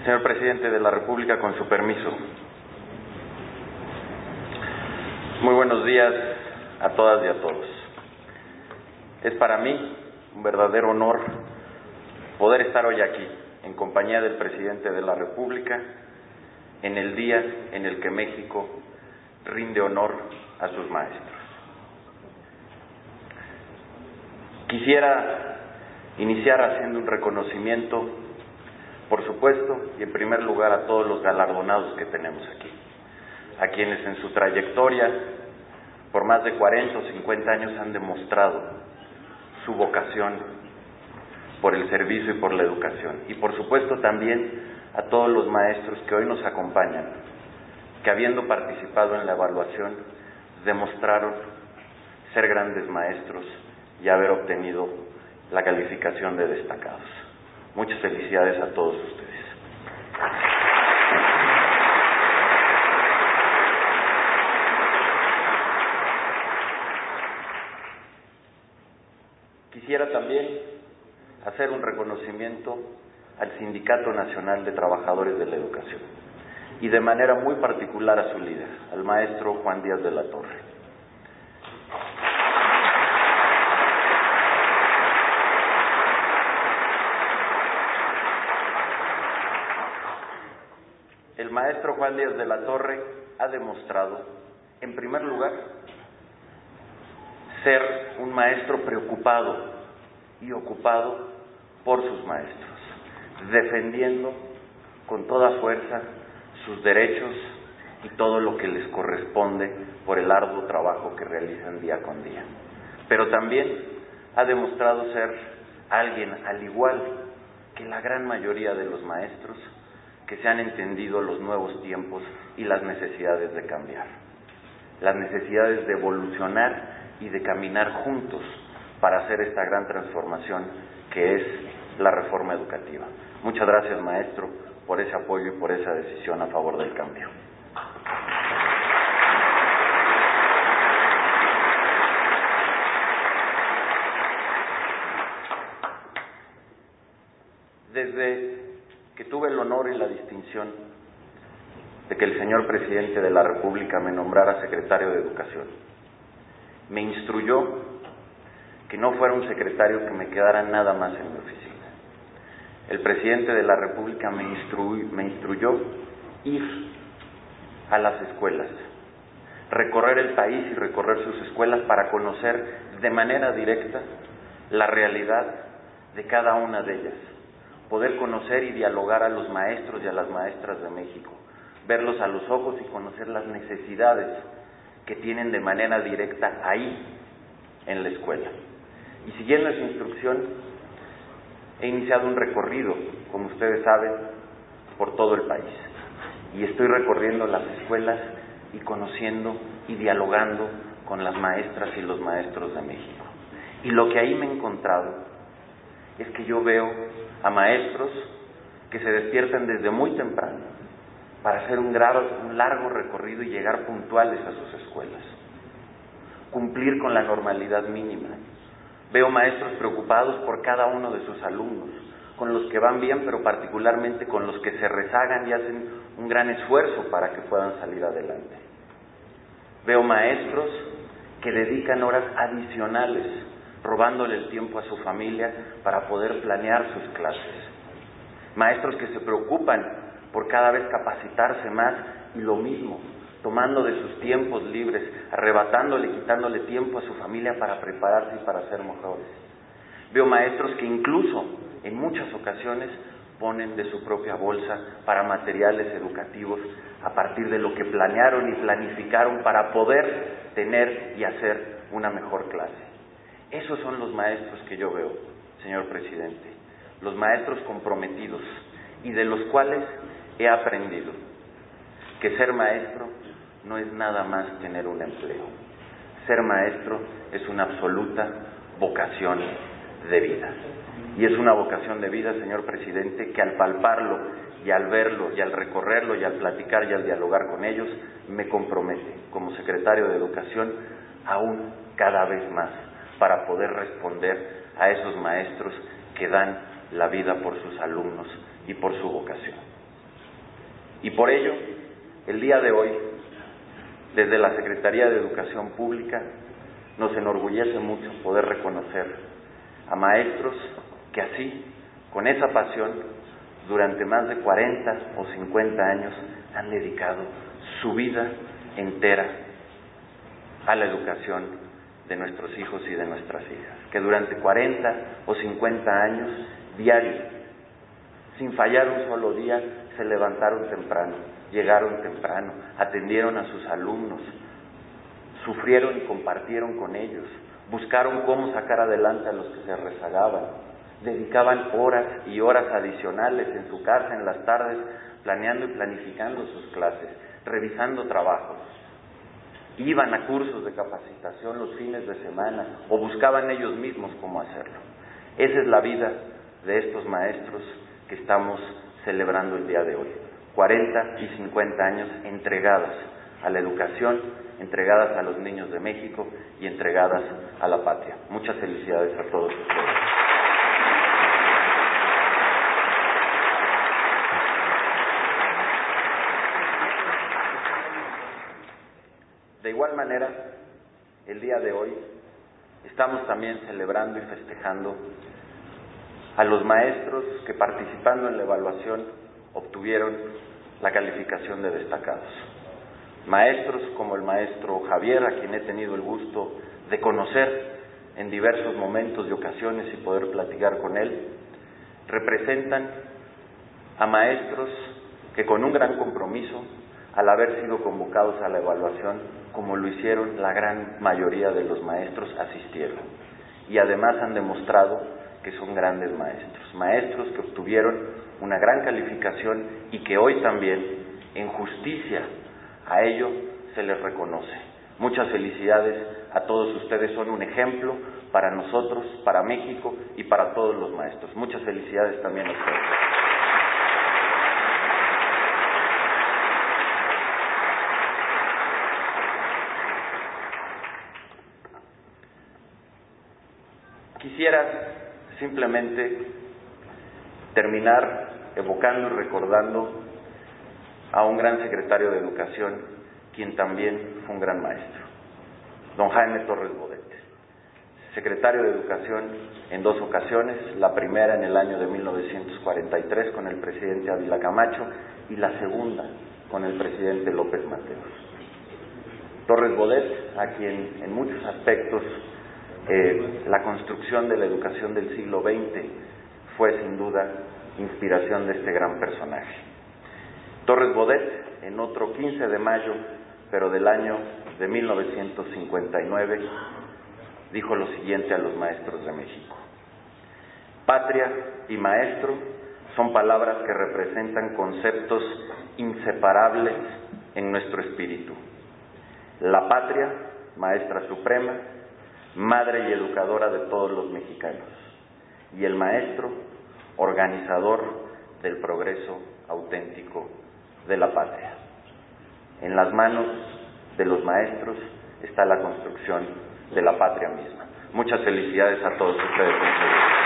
Señor Presidente de la República, con su permiso. Muy buenos días a todas y a todos. Es para mí un verdadero honor poder estar hoy aquí, en compañía del Presidente de la República, en el día en el que México rinde honor a sus maestros. Quisiera iniciar haciendo un reconocimiento, por supuesto, y en primer lugar a todos los galardonados que tenemos aquí, a quienes en su trayectoria, por más de 40 o 50 años, han demostrado su vocación por el servicio y por la educación. Y por supuesto también a todos los maestros que hoy nos acompañan, que habiendo participado en la evaluación, demostraron ser grandes maestros y haber obtenido la calificación de destacados. Muchas felicidades a todos ustedes. Quisiera también hacer un reconocimiento al Sindicato Nacional de Trabajadores de la Educación y de manera muy particular a su líder, al maestro Juan Díaz de la Torre. El maestro Juan Díaz de la Torre ha demostrado, en primer lugar, ser un maestro preocupado y ocupado por sus maestros, defendiendo con toda fuerza sus derechos y todo lo que les corresponde por el arduo trabajo que realizan día con día. Pero también ha demostrado ser alguien, al igual que la gran mayoría de los maestros, que se han entendido los nuevos tiempos y las necesidades de cambiar, las necesidades de evolucionar y de caminar juntos para hacer esta gran transformación que es la reforma educativa. Muchas gracias, maestro, por ese apoyo y por esa decisión a favor del cambio. Desde que tuve el honor y la distinción de que el señor Presidente de la República me nombrara secretario de Educación, me instruyó que no fuera un secretario que me quedara nada más en mi oficina. El Presidente de la República me instruyó ir a las escuelas, recorrer el país y recorrer sus escuelas para conocer de manera directa la realidad de cada una de ellas, poder conocer y dialogar a los maestros y a las maestras de México, verlos a los ojos y conocer las necesidades que tienen de manera directa ahí, en la escuela. Y siguiendo esa instrucción, he iniciado un recorrido, como ustedes saben, por todo el país. Y estoy recorriendo las escuelas y conociendo y dialogando con las maestras y los maestros de México. Y lo que ahí me he encontrado es que yo veo a maestros que se despiertan desde muy temprano para hacer un largo recorrido y llegar puntuales a sus escuelas, cumplir con la normalidad mínima. Veo maestros preocupados por cada uno de sus alumnos, con los que van bien, pero particularmente con los que se rezagan y hacen un gran esfuerzo para que puedan salir adelante. Veo maestros que dedican horas adicionales, robándole el tiempo a su familia para poder planear sus clases. Maestros que se preocupan por cada vez capacitarse más y lo mismo, tomando de sus tiempos libres, arrebatándole, quitándole tiempo a su familia para prepararse y para ser mejores. Veo maestros que incluso en muchas ocasiones ponen de su propia bolsa para materiales educativos a partir de lo que planearon y planificaron para poder tener y hacer una mejor clase. Esos son los maestros que yo veo, señor Presidente, los maestros comprometidos y de los cuales he aprendido que ser maestro no es nada más tener un empleo. Ser maestro es una absoluta vocación de vida. Y es una vocación de vida, señor Presidente, que al palparlo y al verlo y al recorrerlo y al platicar y al dialogar con ellos, me compromete como secretario de Educación aún cada vez más para poder responder a esos maestros que dan la vida por sus alumnos y por su vocación. Y por ello, el día de hoy, desde la Secretaría de Educación Pública, nos enorgullece mucho poder reconocer a maestros que así, con esa pasión, durante más de 40 o 50 años, han dedicado su vida entera a la educación de nuestros hijos y de nuestras hijas, que durante 40 o 50 años, diario, sin fallar un solo día, se levantaron temprano, llegaron temprano, atendieron a sus alumnos, sufrieron y compartieron con ellos, buscaron cómo sacar adelante a los que se rezagaban, dedicaban horas y horas adicionales en su casa en las tardes, planeando y planificando sus clases, revisando trabajos. Iban a cursos de capacitación los fines de semana o buscaban ellos mismos cómo hacerlo. Esa es la vida de estos maestros que estamos celebrando el día de hoy. 40 y 50 años entregadas a la educación, entregadas a los niños de México y entregadas a la patria. Muchas felicidades a todos ustedes. De igual manera, el día de hoy estamos también celebrando y festejando a los maestros que, participando en la evaluación, obtuvieron la calificación de destacados. Maestros como el maestro Javier, a quien he tenido el gusto de conocer en diversos momentos y ocasiones y poder platicar con él, representan a maestros que con un gran compromiso, al haber sido convocados a la evaluación, como lo hicieron la gran mayoría de los maestros, asistieron. Y además han demostrado que son grandes maestros, maestros que obtuvieron una gran calificación y que hoy también, en justicia a ello, se les reconoce. Muchas felicidades a todos ustedes, son un ejemplo para nosotros, para México y para todos los maestros. Muchas felicidades también a ustedes. Quisiera simplemente terminar evocando y recordando a un gran secretario de Educación, quien también fue un gran maestro, don Jaime Torres Bodet, secretario de Educación en 2 ocasiones, la primera en el año de 1943 con el presidente Ávila Camacho y la segunda con el presidente López Mateos. Torres Bodet, a quien en muchos aspectos la construcción de la educación del siglo XX fue sin duda inspiración de este gran personaje. Torres Bodet, en otro 15 de mayo, pero del año de 1959, dijo lo siguiente a los maestros de México: patria y maestro son palabras que representan conceptos inseparables en nuestro espíritu. La patria, maestra suprema, madre y educadora de todos los mexicanos, y el maestro, organizador del progreso auténtico de la patria. En las manos de los maestros está la construcción de la patria misma. Muchas felicidades a todos ustedes.